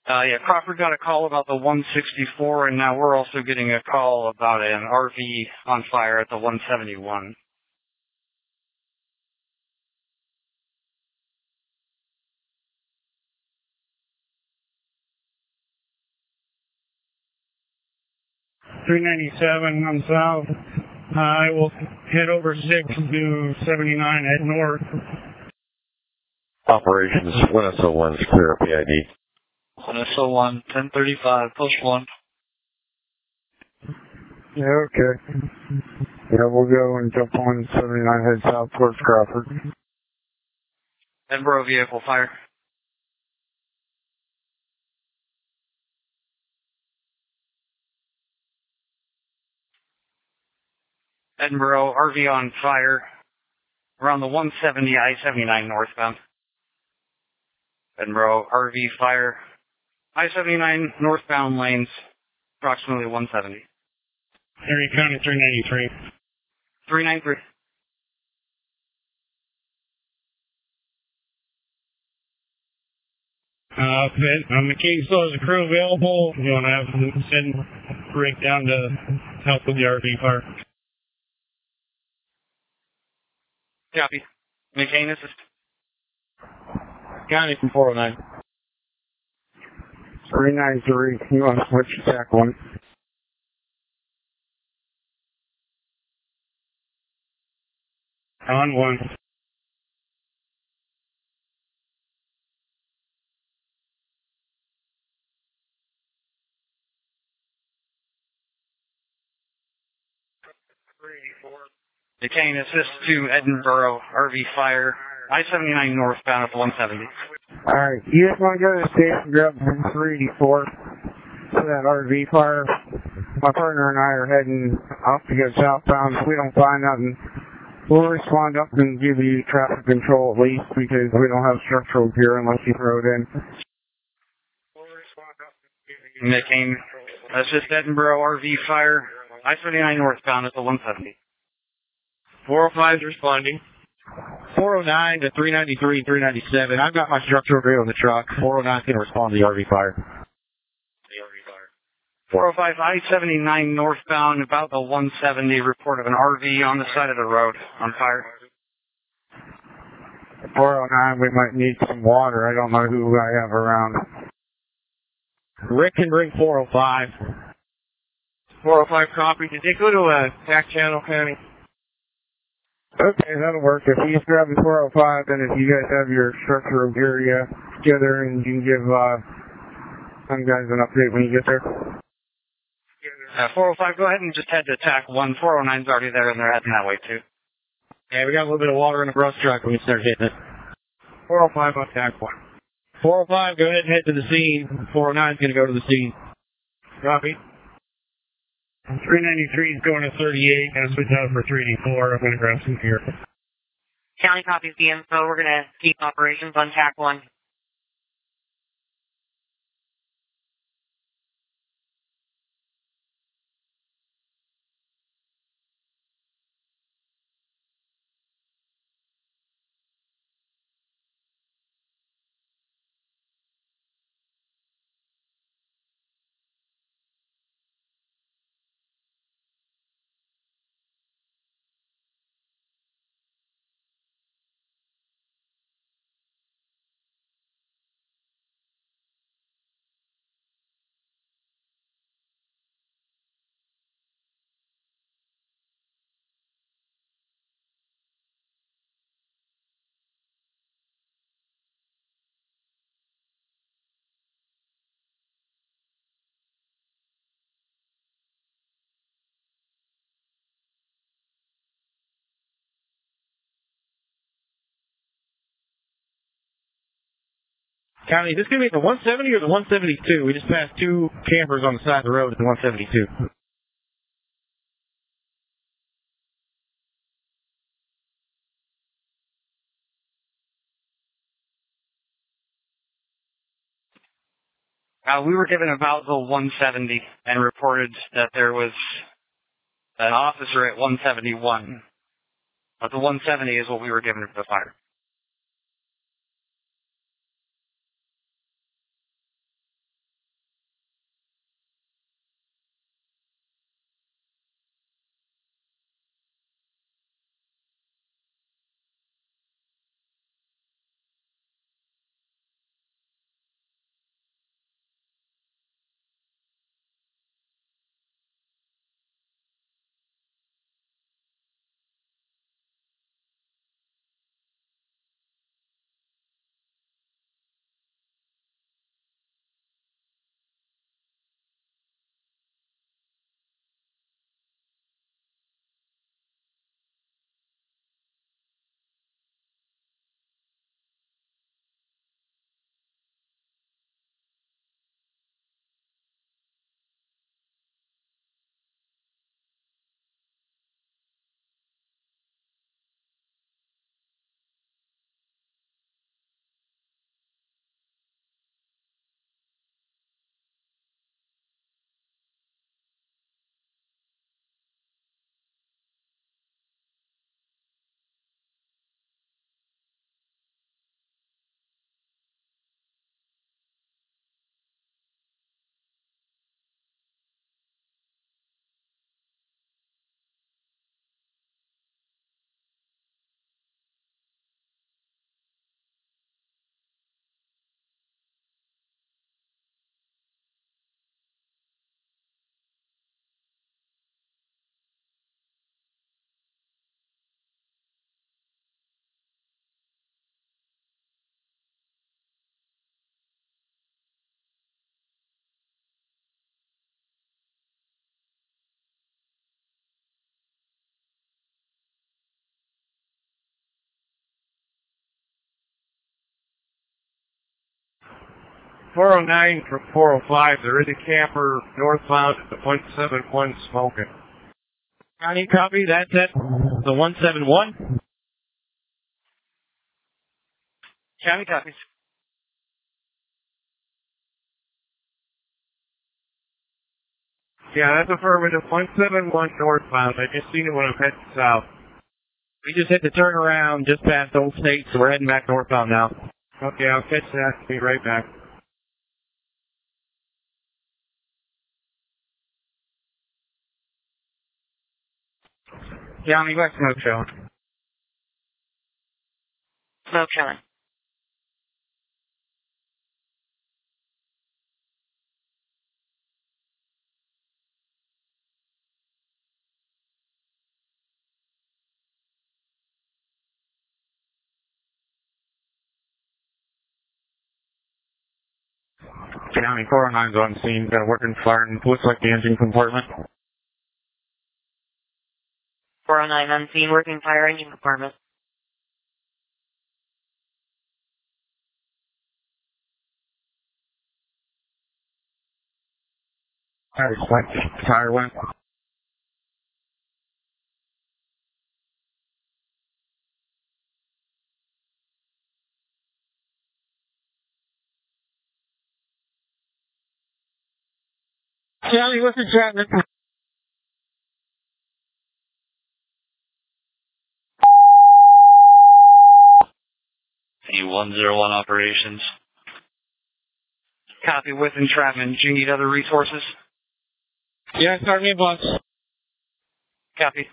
Yeah, Crawford got a call about the 164, and now we're also getting a call about an RV on fire at the 171. .397 on south. I will head over 6 to 79 at north. Operations 1SO1 is clear of PID. 1SO1, 1035, push 1. Yeah, okay. Yeah, we'll go and jump on 79, head south towards Crawford. Edinburgh vehicle fire. Edinburgh RV on fire around the 170 I-79 northbound. Edinburgh RV fire I-79 northbound lanes approximately 170. Erie County 393. 393. McCain still has a crew available. You want to have them send rig down to help with the RV fire? Copy. McCain assist. County from 409. 393. You want to switch to TAC 1? On 1. McCain assist to Edinburgh RV fire I-79 northbound at the 170. Alright, you just want to go to the station, grab 384 for that RV fire. My partner and I are heading off to go southbound. If we don't find nothing, we'll respond up and give you traffic control at least because we don't have structural gear unless you throw it in. McCain assist Edinburgh RV fire I-79 northbound at the 170. 405 is responding. 409 to 393, 397. I've got my structural gear on the truck. 409 is going to respond to the RV fire. 405 I-79 northbound about the 170. Report of an RV on the side of the road on fire. 409, we might need some water. I don't know who I have around. Rick can bring 405. 405 copy. Did they go to a TAC channel, County? Okay, that'll work. If you just grab the 405, then if you guys have your structural gear together, and you can give some guys an update when you get there. 405, go ahead and just head to TAC 1. 409's already there, and they're heading that way, too. Yeah, we got a little bit of water in the brush truck. We can start hitting it. 405 on TAC 1. 405, go ahead and head to the scene. 409's going to go to the scene. Copy. 393 is going to 38. Going to switch out for 384. I'm going to grab some gear. County copies the info. We're going to keep operations on TAC 1. County, is this going to be the 170 or the 172? We just passed two campers on the side of the road at the 172. We were given about the 170 and reported that there was an officer at 171. But the 170 is what we were given for the fire. 409 from 405. There is a camper northbound at the .71 smoking. County copy. That's it. The 171. County copies. Yeah, that's affirmative. 171 northbound. I just seen it when I'm heading south. We just hit the turnaround just past Old State, so we're heading back northbound now. Okay, I'll catch that. Be right back. County West Smoke Show. Smoke showing. County 409's on scene. Got a working fire and looks like the engine compartment. 409 on scene, working fire engine compartment. Tire went. County, what's the traffic? A101 operations. Copy with entrapment. Do you need other resources? Yeah, start me a bus. Copy.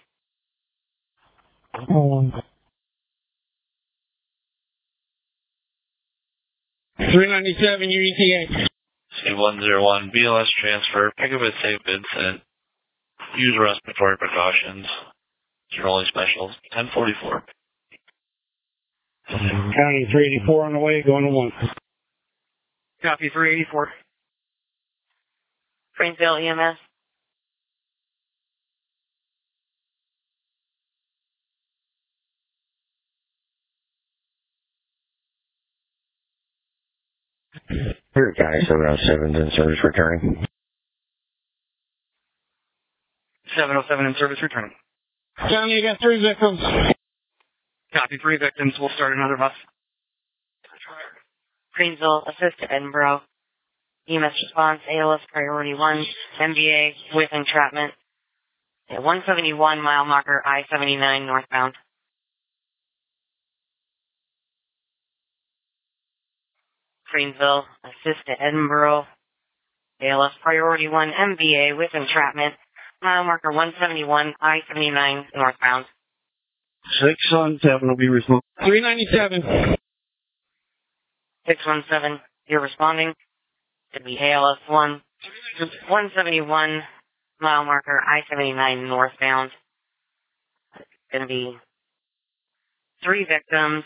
397 UETA. C101, BLS transfer, pick up at St. Vincent, use respiratory precautions. Your only specials, 1044. County 384 on the way, going to 1. Copy 384. Greenville EMS. Here, guys, around 7 in service returning. 707 in service returning. County, you got 3 victims. Copy 3 victims. We'll start another bus. Greensville, assist to Edinburgh. EMS response, ALS priority 1, MBA with entrapment. At 171 mile marker, I-79 northbound. Greensville, assist to Edinburgh. ALS priority 1, MBA with entrapment. Mile marker 171, I-79 northbound. 617 will be responsible. 397. 617, you're responding. Could be ALS 1, 171 mile marker, I-79 northbound. Gonna be 3 victims.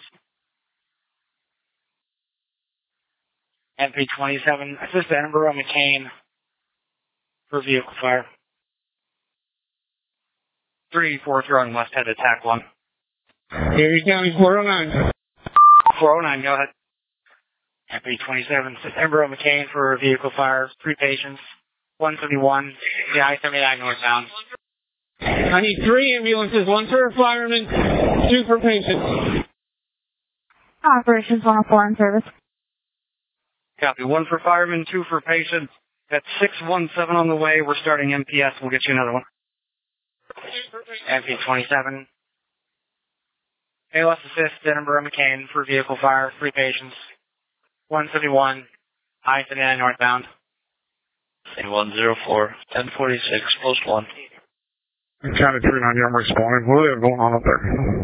MP27, assist Edinburgh McCain for vehicle fire. 384 throwing west head attack 1. Erie County 409. 409, go ahead. MP27, assist Edinburgh McCain for vehicle fire. 3 patients. 171, the I-79 northbound. I need 3 ambulances, 1 for a fireman, 2 for patients. Operations 104 in service. Copy. 1 for firemen, 2 for patients. That's 617 on the way. We're starting MPS. We'll get you another one. MP27. ALS assist Edinburgh McCain for vehicle fire. 3 patients. 171. I-79 northbound. C104, 1046, post 1. County 390, I'm responding. What do they have going on up there?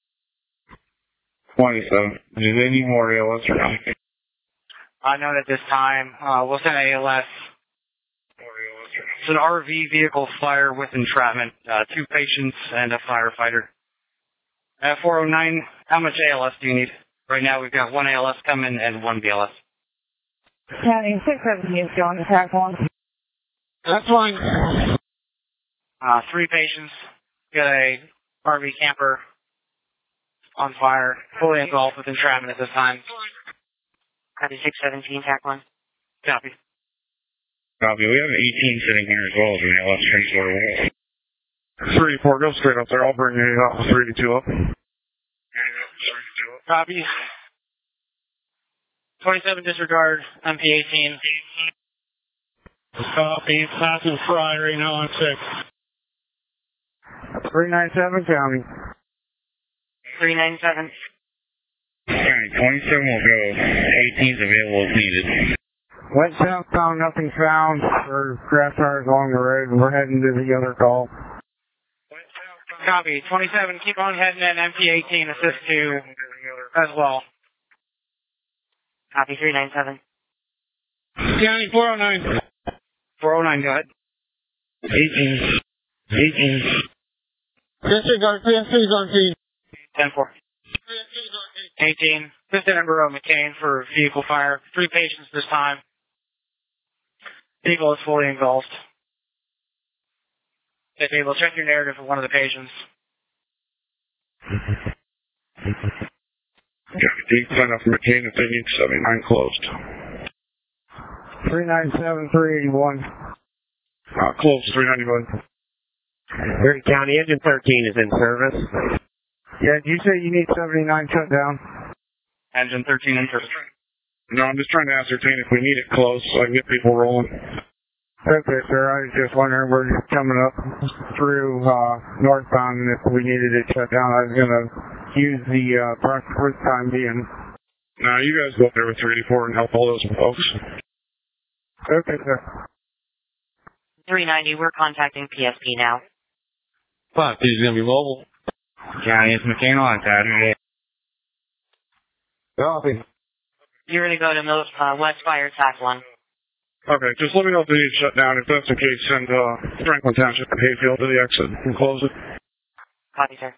27. Is there any more ALS or not? I know at this time, we'll send ALS. It's an RV vehicle fire with entrapment. 2 patients and a firefighter. 409, how much ALS do you need? Right now we've got 1 ALS coming and 1 BLS. County 617 is going to track 1. That's fine. 3 patients. Got a RV camper on fire, fully engulfed with entrapment at this time. Copy 617, TAC 1. Copy. Copy. We have an 18 sitting here as well as an ALS transporter. 3-4, go straight up there. I'll bring the Officer 32 up. Copy. 27 disregard, MP18. Copy. Passing Fry right now on 6. 397 County. 397. County, 27 will go. 18's available if needed. Went southbound, nothing found. Or crash tires along the road. We're heading to the other call. Copy. 27, keep on heading in. MP18, assist to as well. Copy 397. County 409. 409, go ahead. 18. Disregard, PSC's on scene. 10-4. 18, Lieutenant Burrow McCain for vehicle fire. 3 patients this time. Vehicle is fully engulfed. If able, check your narrative for one of the patients. Deep sign up for McCain if they need 79 closed. 397, 381. Closed, 391. Erie County, engine 13 is in service. Yeah, did you say you need 79 shut down? Engine 13 in service. No, I'm just trying to ascertain if we need it closed so I can get people rolling. Okay, sir. I was just wondering, we're just coming up through northbound, and if we needed it shut down, I was going to use the brush for the time being. No, you guys go up there with 384 and help all those folks. Okay, sir. 390, we're contacting PSP now. 5, he's going to be mobile. County, it's McCain on Saturday. Copy. You're going to go to West Fire Tac 1. Okay, just let me know if they need shut down. If that's the case, send Franklin Township and Hayfield to the exit and close it. Copy, sir.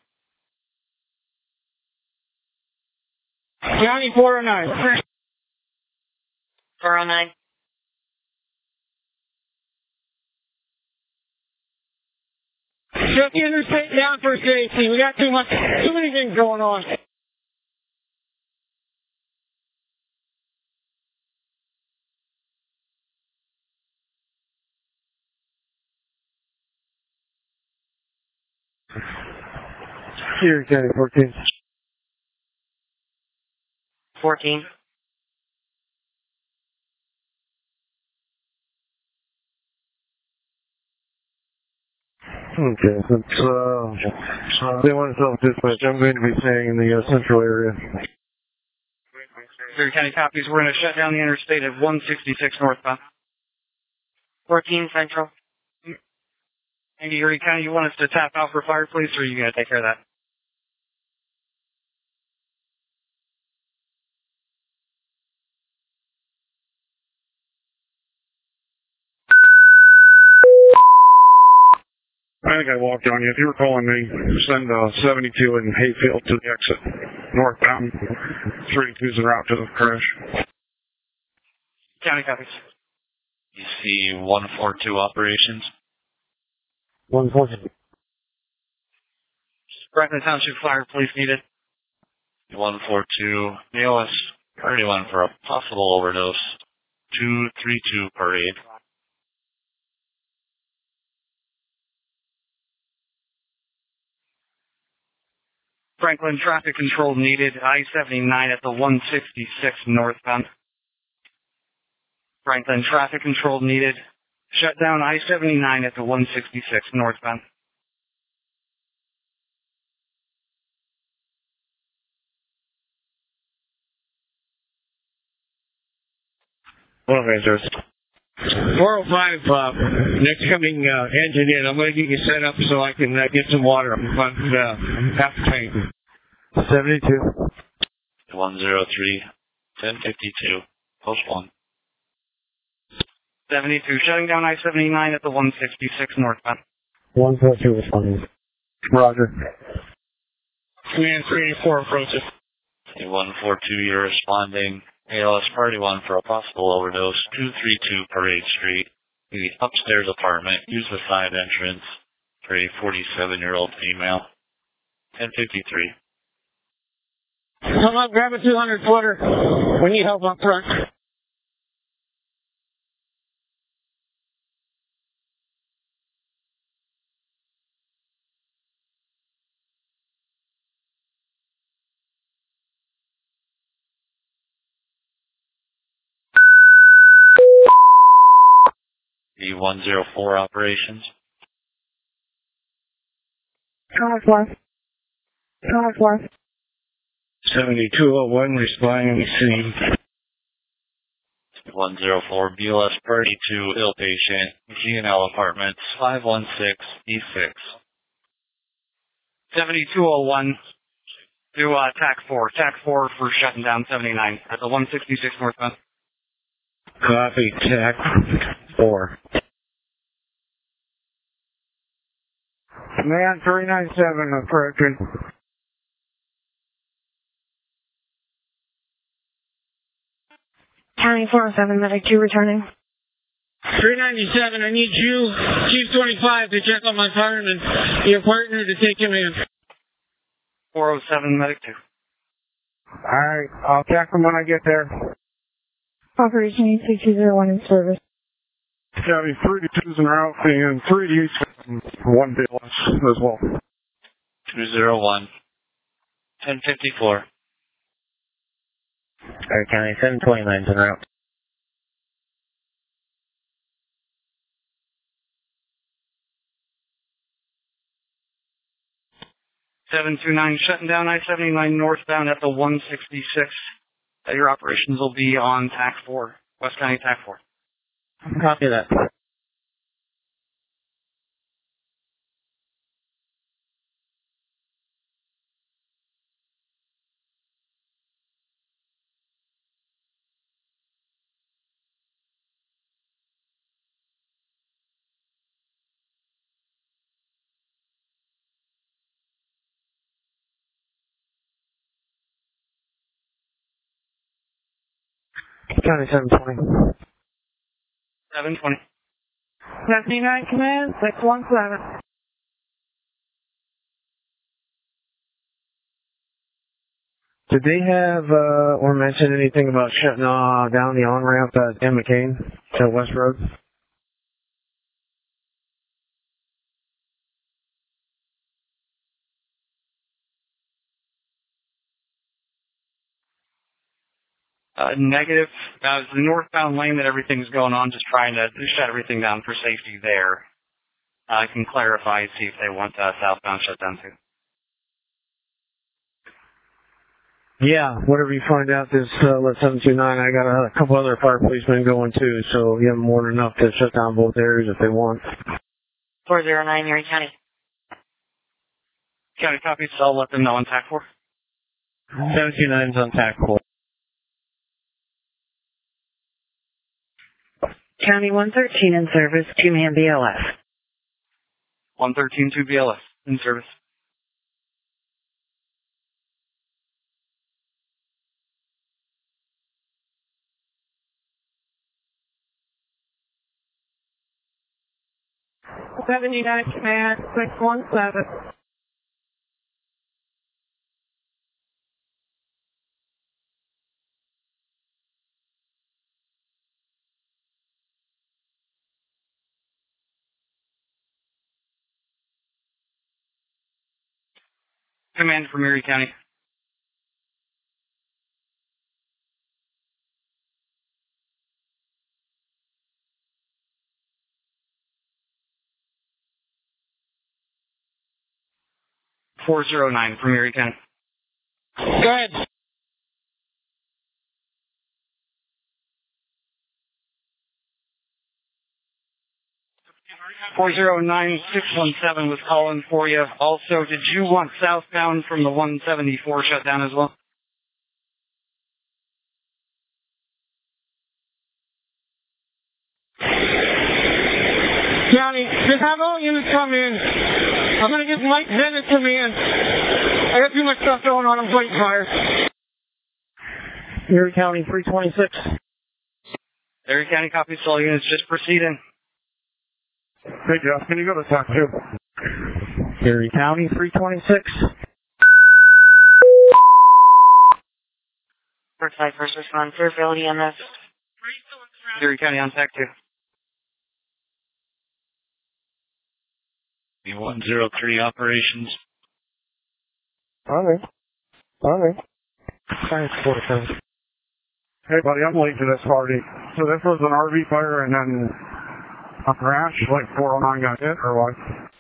County 409. 409. Shut the interstate down for safety. We got too many things going on. Here, County 14. 14. Okay, that's, they want to self-dispatch. I'm going to be staying in the central area. Erie County copies. We're going to shut down the interstate at 166 northbound. 14 Central. And Erie County, you want us to tap out for fire, please, or are you going to take care of that? I think I walked on you. If you were calling me, send 72 in Hayfield to the exit. Northbound. 32's en route to the crash. County copies. You see 142 operations. 140. Franklin Township Fire, police needed. 142. ALS 31 for a possible overdose. 232 parade. Franklin traffic control needed. I-79 at the 166 northbound. Franklin traffic control needed. Shut down I-79 at the 166 northbound. Okay, sir. 405, next coming engine in. I'm going to get you set up so I can get some water. I'm half tank. 72. 103. 1052. Post 1. 72, shutting down I-79 at the 166 northbound. 142 responding. Roger. Command 384 approaches. 142, you're responding. ALS Party 1 for a possible overdose. 232 Parade Street. The upstairs apartment. Use the side entrance for a 47-year-old female. 1053. Come up, grab a 200 footer. We need help up front. B104 operations. Contact left. Contact left. 7201 responding to scene. 104 BLS Party 2 ill patient, G&L Apartments, 516E6. 7201 to TAC 4. TAC 4 for shutting down 79 at the 166 northbound. Copy, TAC 4. Command 397 approaching. County 407, medic 2 returning. 397, I need you, Chief 25, to check on my fireman, your partner, to take him in. 407, medic 2. Alright, I'll check him when I get there. Operation 8201 in service. County 3 to 2s en route and 3 to each, 1 BLS as well. 201. 1054. Alright, County 729's en route. 729 shutting down I-79 northbound at the 166. Your operations will be on TAC 4, West County TAC 4. Copy that. County 720. 720. 79 command, 617. Did they have, or mention anything about shutting down the on-ramp at M. McCain to West Road? Negative. It's the northbound lane that everything's going on, just trying to shut everything down for safety there. I can clarify and see if they want southbound shut down too. Yeah, whatever you find out this, let 729, I got a couple other fire policemen going too, so you have more than enough to shut down both areas if they want. 409, Erie County. County copies, so I'll let them know on TAC 4. 729's on TAC 4. County 113 in service, 2-man BLS. 113 2 BLS in service. United Command, 617. Command from Erie County. .409 from Erie County. Go ahead. .409-617 was calling for you. Also, did you want southbound from the 174 shut down as well? County, just have all units come in. I'm going to get Mike Bennett to me in. I got too much stuff going on. I'm fighting fire. Erie County 326. Erie County copies, all units just proceeding. Hey, Jeff, can you go to TAC 2? Erie County 326. First side, first response, ability on this. Erie County on TAC 2. B103 operations. Alright. Thanks, 47. Hey, buddy, I'm late to this party. So this was an RV fire, and then A crash, like 409 got hit or what?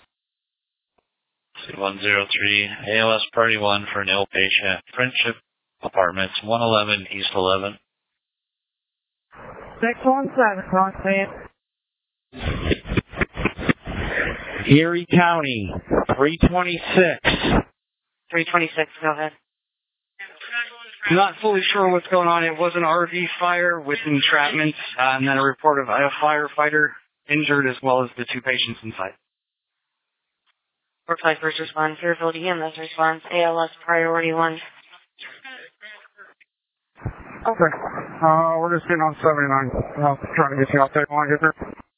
C103, ALS Party 1 for an ill patient. Friendship Apartments, 111 East 11. 617, Crossman. Erie County, 326. 326, go ahead. Not fully sure what's going on. It was an RV fire with entrapment, and then a report of a firefighter injured as well as the two patients inside. Brookside first response, Fairfield EMS response, ALS priority 1. Okay. We're just getting on 79. I'll try to get you out there when I get there.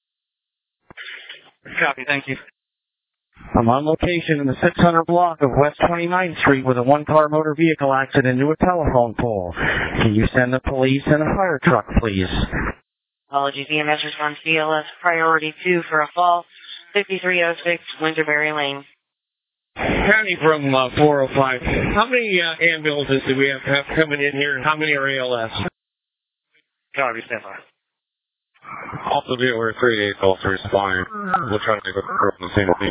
Copy, thank you. I'm on location in the 600 block of West 29th Street with a one-car motor vehicle accident into a telephone pole. Can you send the police and a fire truck, please? Apologies, EMS response, BLS priority 2 for a fall, 5306 Winterberry Lane. County from 405. How many ambulances do we have coming in here, and how many are ALS? Copy, stand by. Also, be aware 38 officers fine. We'll try to make a from the same thing.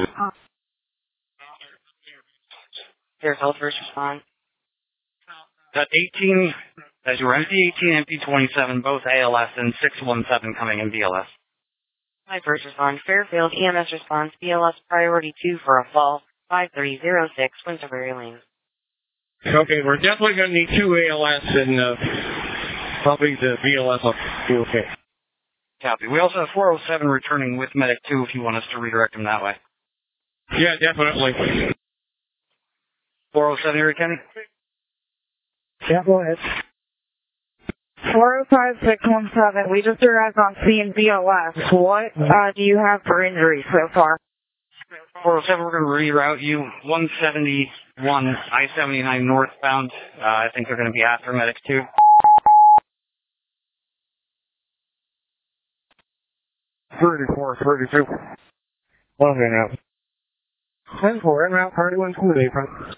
Fairfield first response. Got 18, as you were MP18, MP27, both ALS, and 617 coming in BLS. My first response, Fairfield EMS response, BLS priority 2 for a fall, 5306 Winterberry Lane. Okay, we're definitely going to need 2 ALS and probably the BLS will be okay. Copy. We also have 407 returning with Medic 2 if you want us to redirect them that way. Yeah, definitely. 407 Erie County? Yeah, go ahead. 405, 617. We just arrived on scene BLS. What do you have for injuries so far? 407, we're going to reroute you. 171 I-79 northbound. I think they're going to be after Medic 2. $34, $32. Well, okay, now. 10-4, en route, party 1 from the April.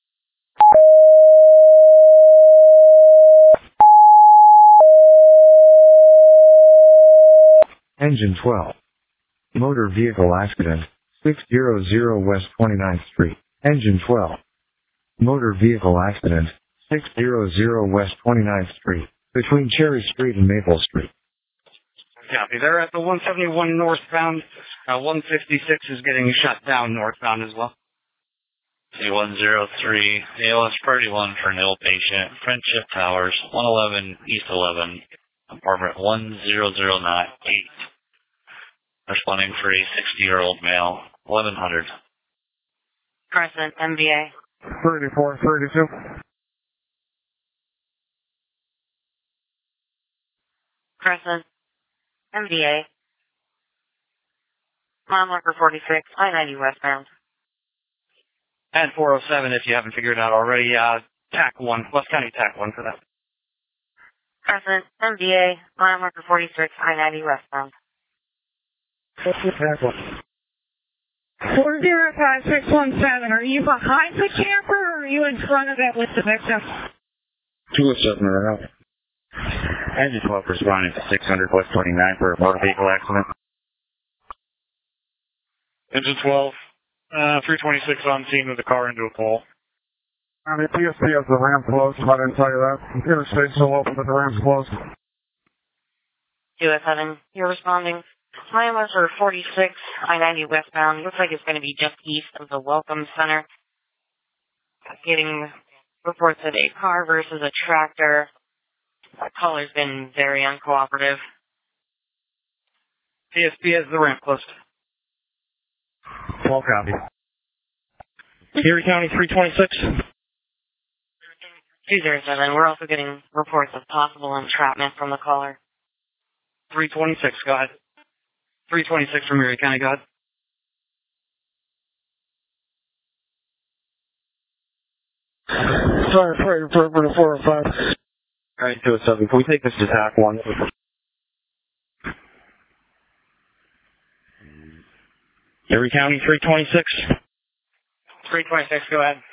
Engine 12. Motor vehicle accident, 600 West 29th Street. Engine 12. Motor vehicle accident, 600 West 29th Street, between Cherry Street and Maple Street. Copy. They're at the 171 northbound. 156 is getting shut down northbound as well. C103, ALS Party 1 for an ill patient. Friendship Towers, 111 East 11, apartment 10098. Responding for a 60-year-old male, 1100. Crescent, MVA. 34, 32. Crescent, MVA. Mile marker 46, I-90 westbound. And 407 if you haven't figured it out already. TAC 1, West County TAC 1 for that. Crescent, MVA, mile marker 46, I-90 westbound. 405, 617. Are you behind the camper or are you in front of it with the victim? 207 are out. Engine 12 responding to 600 West 29 for a motor vehicle accident. Engine 12, 326 on scene with the car into a pole. The PSP has the ramp closed, if I didn't tell you that. The interstate's still open, but the ramp's closed. 207, you're responding. Mile marker 46, I-90 westbound. Looks like it's going to be just east of the Welcome Center. Getting reports of a car versus a tractor. That caller's been very uncooperative. PSP has the ramp closed. 12 copy. Erie County 326. 207, we're also getting reports of possible entrapment from the caller. 326, go ahead. 326 from Erie County, go ahead. Sorry, for 405. Alright, 207. Can we take this to TAC 1? Erie County 326. 326, go ahead.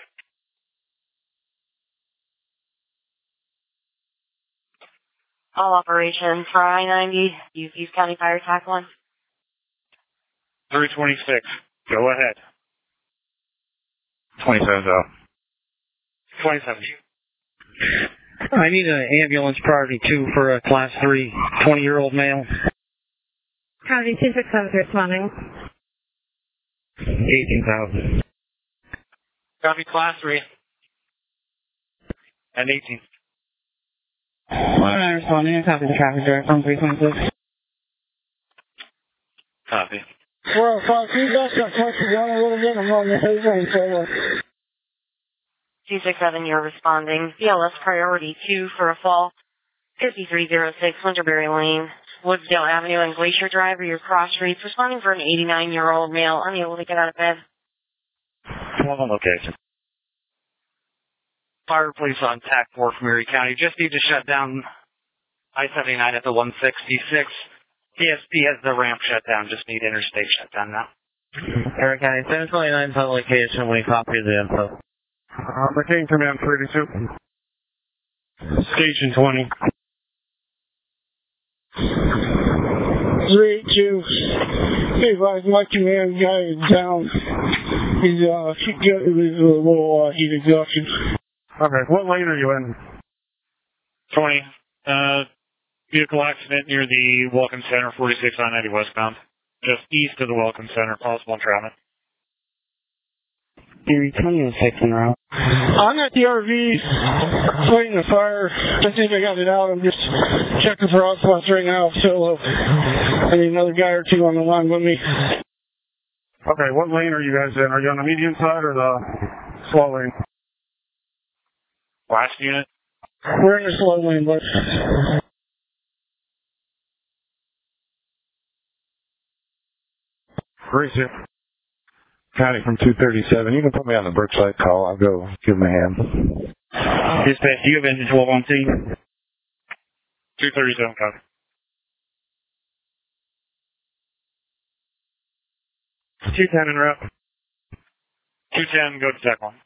All operations for I-90, use East County Fire TAC 1. 326. Go ahead. 27's out. 27. I need an ambulance priority 2 for a class 3 20-year-old male. County 267 responding. 18,000. Copy class 3. And 18. I'm responding. Copy the traffic direct from 326. Copy. 405, you guys got touched down a little bit. I'm on the headline solo. 267, you're responding. BLS priority 2 for a fall. 5306 Winterberry Lane, Woodsdale Avenue and Glacier Drive are your cross streets. Responding for an 89-year-old male unable to get out of bed. 12 on location. Fire police on TAC 4 from Erie County. Just need to shut down I-79 at the 166. PSP has the ramp shut down. Just need interstate shut down now. Erie County 729 on location. We copy the info. McCain Command 32. Station 20. 382. Hey, my command guy is down. He's a little heat exhaustion. Okay, what lane are you in? 20. Vehicle accident near the Welcome Center, 46 I-90 westbound. Just east of the Welcome Center, possible entrapment. Erie 2006 en route. I'm at the RV, fighting the fire. I think I got it out. I'm just checking for hot spots right now. So I need another guy or two on the line with me. Okay, what lane are you guys in? Are you on the median side or the slow lane? Last unit. We're in the slow lane, but... Racer. County from 237. You can put me on the Brookside call. I'll go give him a hand. Dispatch, do you have engine 12 on scene? 237, copy. 210 en route. 210, go to TAC 1.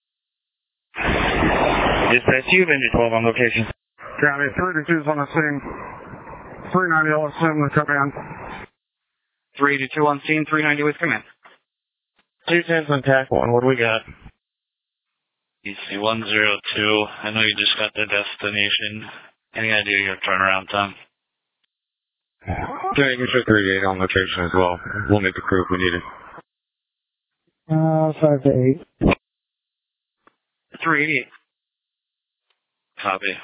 Dispatch, do you have engine 12 on location? County 32's on the scene. 390 LSM with command. 382 on scene, 390 with command. 210's on TAC 1. What do we got? EC 102. I know you just got the destination. Any idea your turnaround time? Yeah, you should 38 on location as well. We'll need the crew if we need it. 5 to 8. 388. Copy.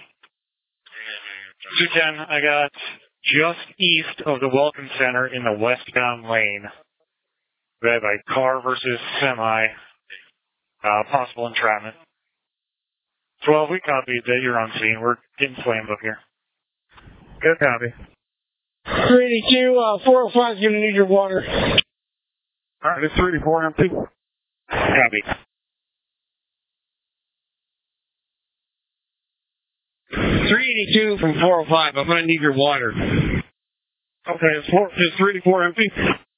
210, I got just east of the Welcome Center in the westbound lane. We have a car versus semi, possible entrapment. 12, we copied that you're on scene. We're getting slammed up here. Good copy. 382, 405 is going to need your water. Alright, it's 384 empty. Copy. 382 from 405. I'm going to need your water. Okay, it's 384 empty.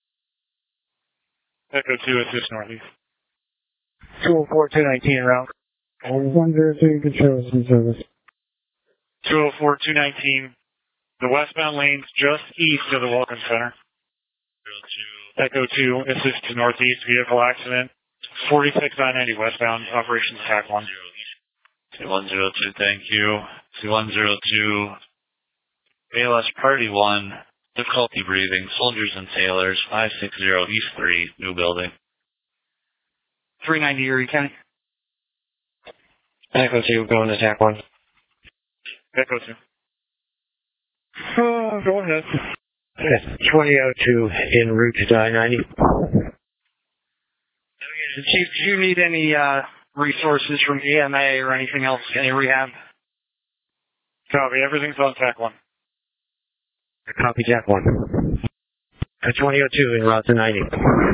Echo 2, assist northeast. 204, 219 en route. 102, control some service. 204, 219. The westbound lane's just east of the Welcome Center. Echo 2, assist to northeast, vehicle accident. 46 I-90 westbound, operations TAC 1. C102, thank you. C102, ALS Party 1, difficulty breathing, soldiers and sailors, 560 East 3, new building. 390 Erie County. Echo 2, going to TAC 1. Echo 2. Go ahead. 2002 en route to I-90. Chief, do you need any resources from EMA or anything else? Any rehab? Copy, everything's on TAC 1. Copy TAC 1. 2002 en route to 90.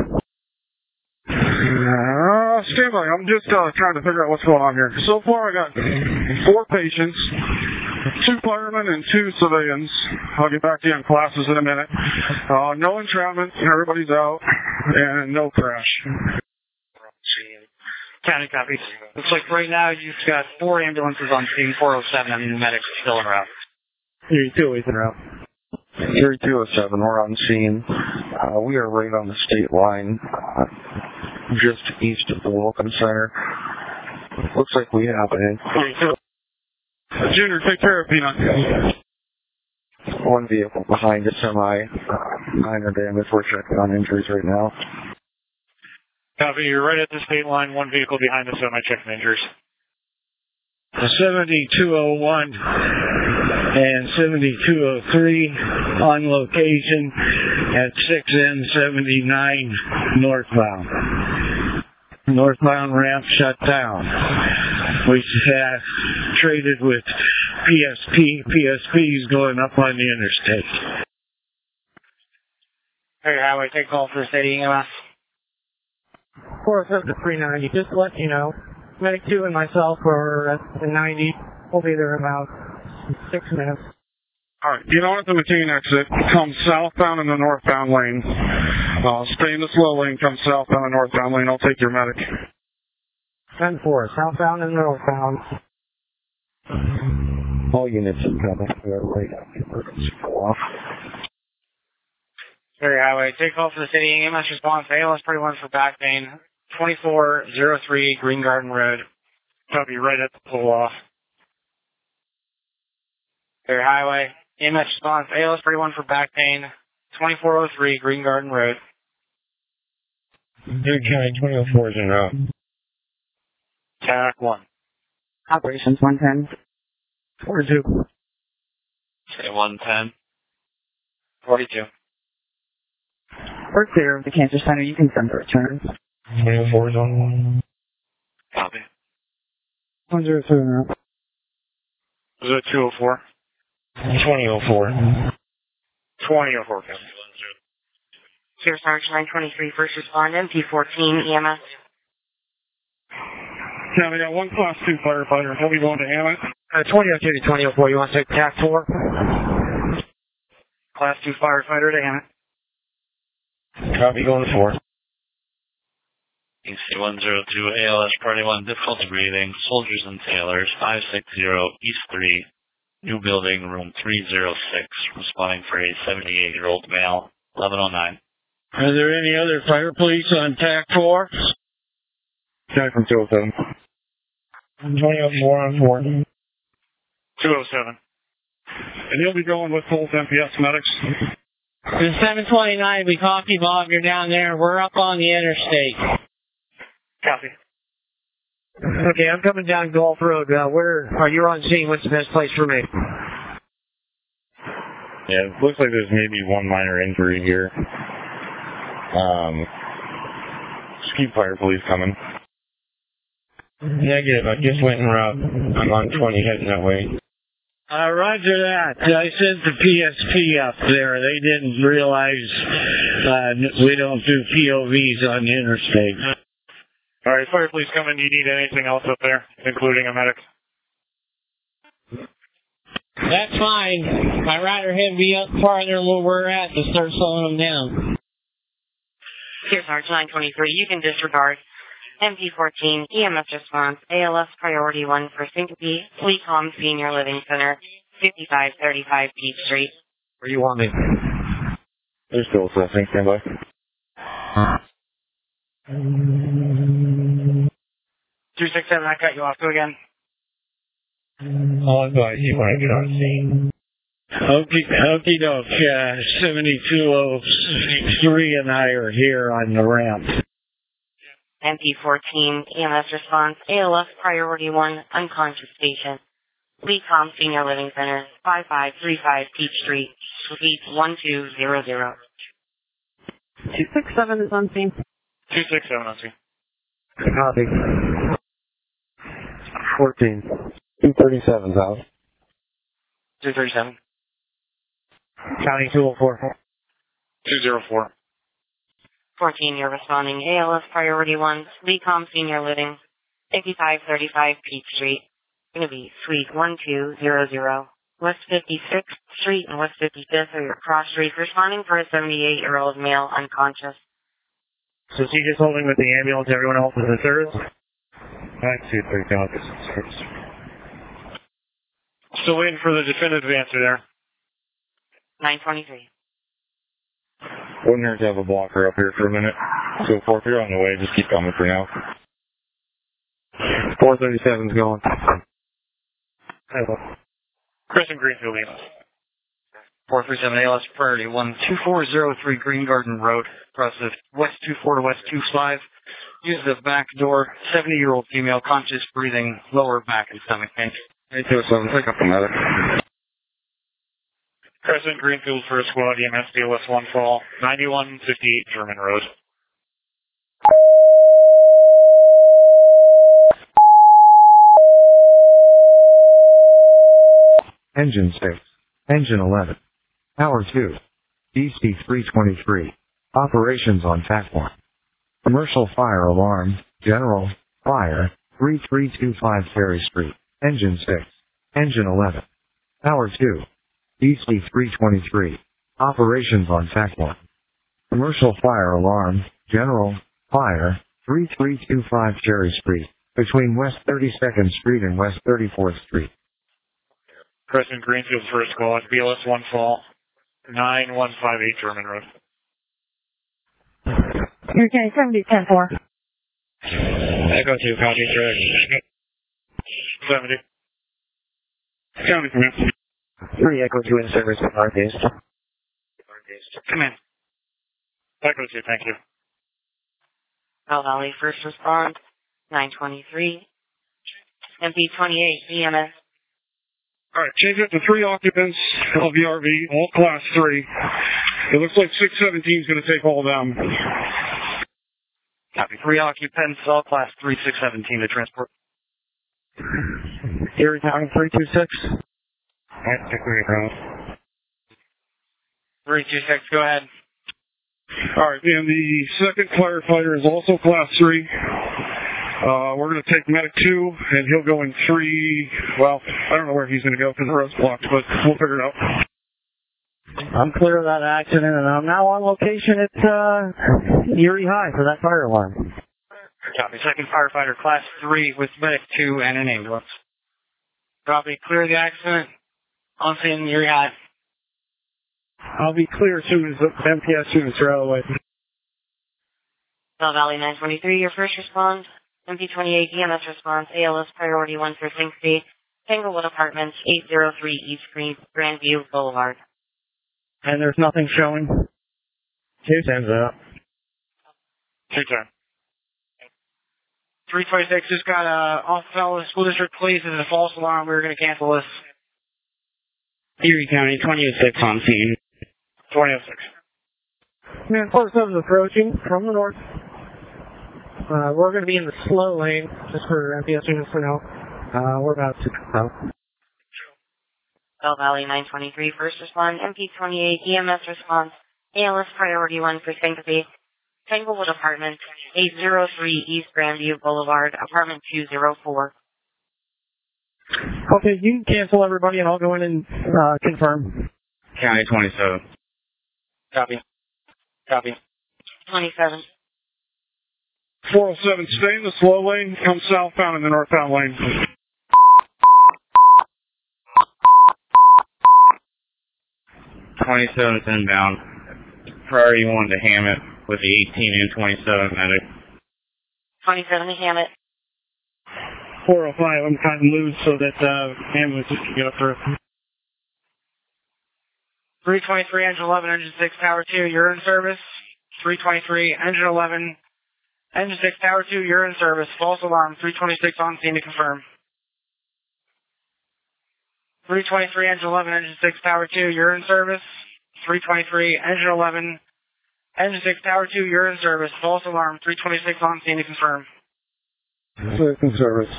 Stand by. I'm just trying to figure out what's going on here. So far, I got 4 patients, 2 firemen, and 2 civilians. I'll get back to you on classes in a minute. No entrapment. Everybody's out. And no crash. County copies. Looks like right now you've got 4 ambulances on scene, 407, and the medics are still en route. 32 is en route. 3207, we're on scene. We are right on the state line, just east of the Welcome Center. Looks like we have an Junior, take care of Peanut. one vehicle behind a semi, minor damage. We're checking on injuries right now. Copy, you're right at the state line, one vehicle behind the semi checking injuries. 7201 and 7203 on location at 6N79 northbound. Northbound ramp shut down. We have traded with PSP. PSP is going up on the interstate. Hey, highway, take call for city EMS. 47390, just to let you know. Medic 2 and myself are at the 90. We'll be there in about 6 minutes. Alright, get on at the McKean exit. Come southbound in the northbound lane. Stay in the slow lane, come southbound in the northbound lane. I'll take your medic. 10-4, southbound and northbound. All units are coming. We are right off. Ferry Highway, take call for the city EMS response. ALS 31 for back pain. 2403 Green Garden Road. Copy, right at the pull off. Ferry Highway, EMS response. ALS 31 for back pain. 2403 Green Garden Road. Good County 2004 is en route. TAC 1. Operations 110. 42. Say 110. 42. We're clear of the cancer center. You can send the return. 2004 is on. Copy. 103 now. Was it 204? 2004. 2004, copy. Here, Sarge 923, first respondent, P14 EMS. Now we got one class 2 firefighter. He'll be going to Hammett. 2002 to 2004, you want to take TAC 4? Class 2 firefighter to Hammett. Copy, going to 4. EC 102 ALS Party 1, difficulty breathing, soldiers and sailors, 560 East 3, new building, room 306, responding for a 78-year-old male, 1109. Are there any other fire police on TAC 4? Guy from 207. 2004 on 4. 207. And he'll be going with both MPS medics. The 729, we copy, Bob. You're down there. We're up on the interstate. Copy. Okay, I'm coming down Gulf Road. Where are you on scene? What's the best place for me? Yeah, it looks like there's maybe one minor injury here. Just keep fire police coming. Negative, I just went en route. I'm on 20 heading that way. Roger that. I sent the PSP up there. They didn't realize we don't do POVs on the interstate. All right, fire police coming. Do you need anything else up there, including a medic? That's fine. I'd rather him be up farther where we're at to start slowing him down. Here, Sarge 923, you can disregard. MP14 EMS response, ALS priority 1 for Syncope, Fleetcom Senior Living Center, 5535 Peach Street. Where you want me? There's still assessing, stand by. 267, I cut you off. Go again. I'll advise you when I get on scene. Okie doke. 7203 and I are here on the ramp. MP14 EMS response, ALS priority 1, unconscious patient. Fleetcom Senior Living Center, 5535 Peach Street, Suite 1200. 267 is on scene. 267 on scene. Copy. 14. 237's out. 237. County 204. 204. 14, you're responding. ALS priority 1, Fleetcom Senior Living, 5535 Peach Street. Going to be Suite 1200. West 56th Street and West 55th are your cross streets. Responding for a 78-year-old male unconscious. So is he just holding with the ambulance? Everyone else is in service? I see 3 officers. Still waiting for the definitive answer there. 923. Wouldn't hurt to have a blocker up here for a minute. So 4, if you're on the way, just keep coming for now. 437's going. Crescent Greenfield, ALS. 437 ALS Priority 12403 Green Garden Road, across the West 24 to West 25. Use the back door, 70-year-old female, conscious breathing, lower back and stomach pain. 827, pick up the medic. Crescent Greenfield First Squad, EMS BLS 1 fall, 9158 German Road. Engine 6. Engine 11. Power 2. DC 323. Operations on platform. Commercial fire alarm. General. Fire. 3325 Ferry Street. Engine 6. Engine 11. Power 2. DC 323. Operations on platform. Commercial fire alarm. General. Fire. 3325 Cherry Street. Between West 32nd Street and West 34th Street. Crescent Greenfield First Squad, BLS 1 fall, 9158 German Road. Okay, 70-10-4. Echo 2, copy, correct. 70. County command. 3 Echo 2 in service with Northeast. Come in. Echo 2, thank you. Bell Valley First Respond, 923. MP28 EMS. Alright, change it to 3 occupants of the RV, all class 3. It looks like 617 is going to take all of them. Copy. 3 occupants, all class 3, 617 to transport. Erie County 326. Alright, take the ground. 326, go ahead. Alright, and the second firefighter is also class 3. We're going to take medic 2, and he'll go in 3. Well, I don't know where he's going to go because the road's blocked, but we'll figure it out. I'm clear of that accident, and I'm now on location at Erie High for that fire alarm. Copy. Second firefighter, class 3 with medic 2 and an ambulance. Copy. Clear the accident. On scene, Erie High. I'll be clear as soon as the MPS units are out of the way. Bell Valley 923, your first response. MP28 EMS response, ALS priority 1 for Sinksby, Tanglewood Apartments, 803 East Grandview Boulevard. And there's nothing showing. 210's up. 210. 326 just got off Fellow School District Police as a false alarm. We were going to cancel this. Erie County 206 on scene. 206. Man, 47 is approaching from the north. We're going to be in the slow lane, just for MPS units for now. We're about to go. Bell Valley 923, first respond, MP28 EMS response, ALS priority 1 for Syncope, Tanglewood Apartments, 803 East Grandview Boulevard, apartment 204. Okay, you can cancel everybody and I'll go in and confirm. County 27. Copy. Copy. 27. 407, stay in the slow lane, come southbound in the northbound lane. 27 is inbound. Priority 1 to Hammett with the 18 and 27 medic. 27 to Hammett. 405, I'm kind of loose so that ambulances can get up through. 323, engine 11, engine 6, tower 2, you're in service. 323, engine 11, engine 6, tower 2, you're in service. False alarm, 326 on scene to confirm. 323, engine 11, engine 6, tower 2, you're in service. 323, engine 11, engine 6, tower 2, you're in service. False alarm, 326 on scene to confirm. In service.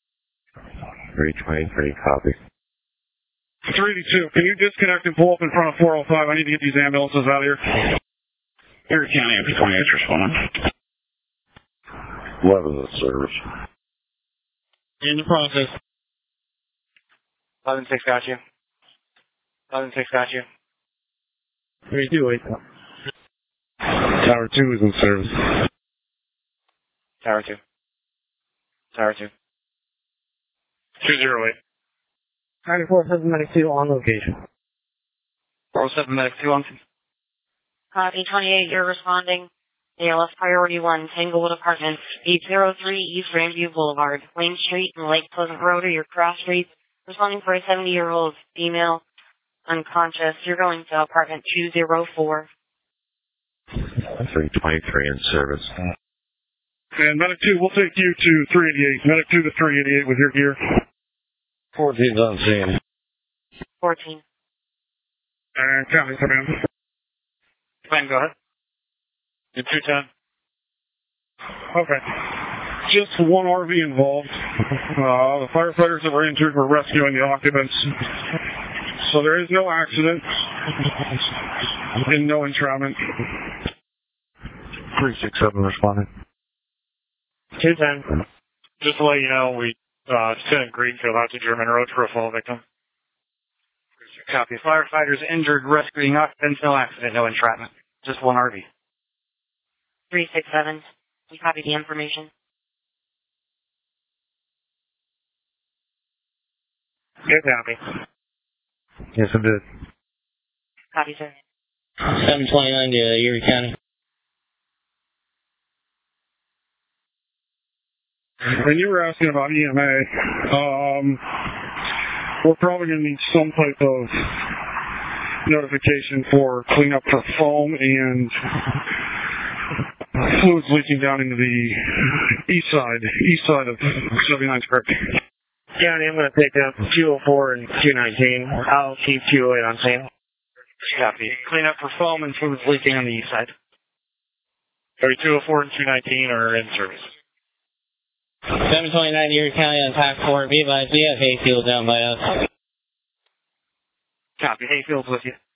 323, copy. 382, can you disconnect and pull up in front of 405? I need to get these ambulances out of here. Erie County, MP28 responding. 11 is service. In the process. 11-6 got you. 11-6 got you. 328. Tower 2 is in service. Tower 2. Tower 2. 208. 94 medic 2 on location. 407 Medic 2 on. Copy 28, you're responding. ALS Priority 1, Tanglewood Apartments, 803 East Grandview Boulevard, Wayne Street and Lake Pleasant Road are your cross streets. Responding for a 70-year-old female, unconscious. You're going to apartment 204. 323 in service. And Medic 2, we'll take you to 388. Medic 2 to 388 with your gear. 14's on scene. 14. And counting, command. Command, go ahead. In 210. Okay. Just one RV involved. The firefighters that were injured were rescuing the occupants. So there is no accident and no entrapment. 367 responding. 210. Just to let you know, we sent Greenfield out to German Road for a fall victim. Copy. Firefighters injured, rescuing occupants, no accident, no entrapment. Just one RV. 367. We copy the information. Good copy. Yes, I did. Copy, sir. 729 to Erie County. And you were asking about EMA. We're probably going to need some type of notification for cleanup for foam and fluids leaking down into the east side of 79 Square. County, I'm going to pick up 204 and 219. I'll keep 208 on scene. Copy. Cleanup for foam and fluids leaking on the east side. 204 and 219 are in service. 729 Erie County on Task 4. Be advised, we have hayfield down by us. Copy. Hayfield's with you.